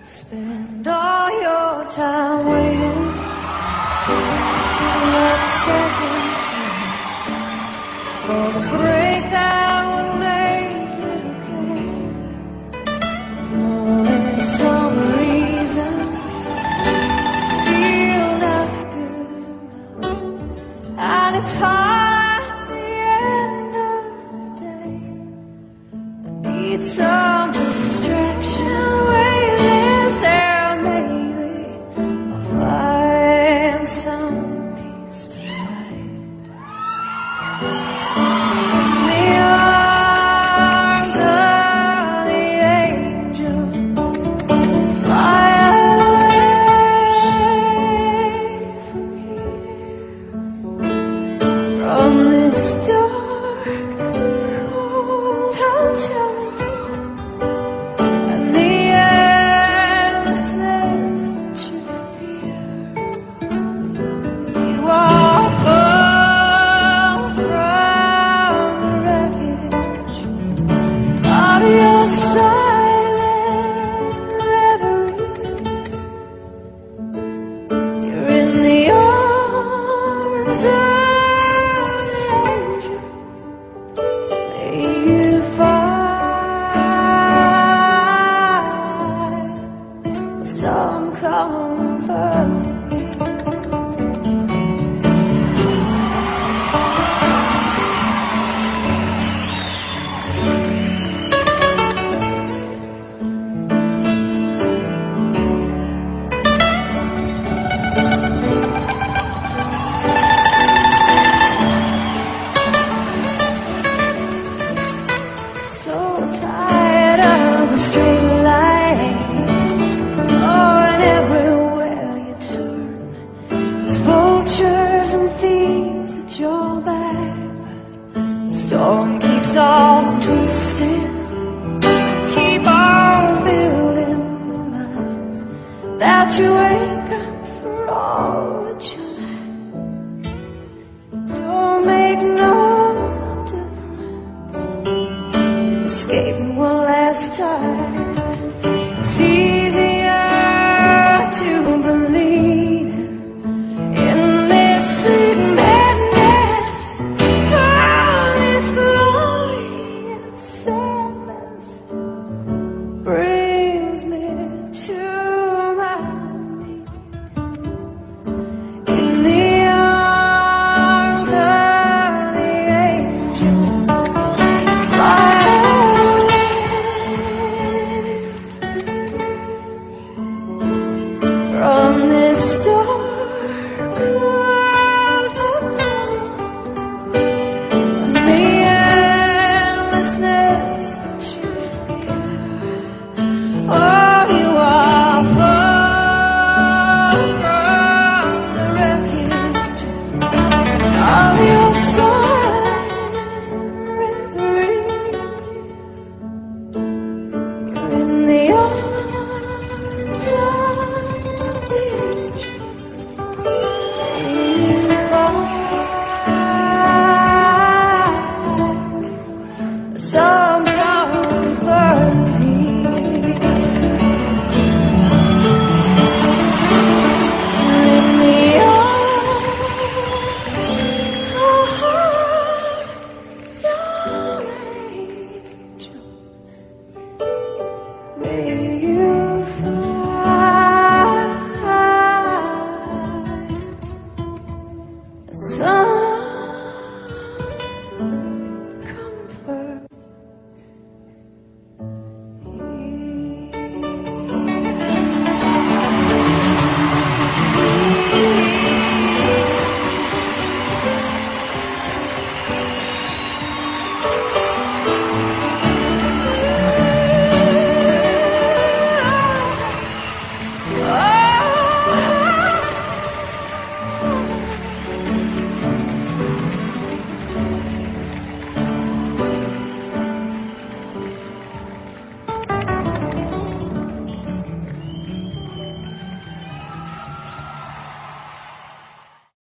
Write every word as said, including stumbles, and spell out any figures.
Spend all your time waiting for that second chance, for the break that will make it okay. There's always some reason to feel not good enough, and it's hard at the end of the day. I need some distraction. From this dark, cold hotel and the endlessness that you fear, you are pulled from the wreckage of your silent reverie. You're in the arms of you find some comfort here. So tired of the straight line, oh, and everywhere you turn there's vultures and thieves at your back. The storm keeps on twisting, keep on building the lines that you wake up for all that you lack. Don't make no escaping one last time. It's easier to believe in this sweet madness, all this glory and sadness brings me to my knees in the arms of the angel. From this dark world hotel and the endlessness that you fear, oh, you are pulled from the wreckage of your silent reverie. You're in the arms of some comfort here. In the arms of your angel.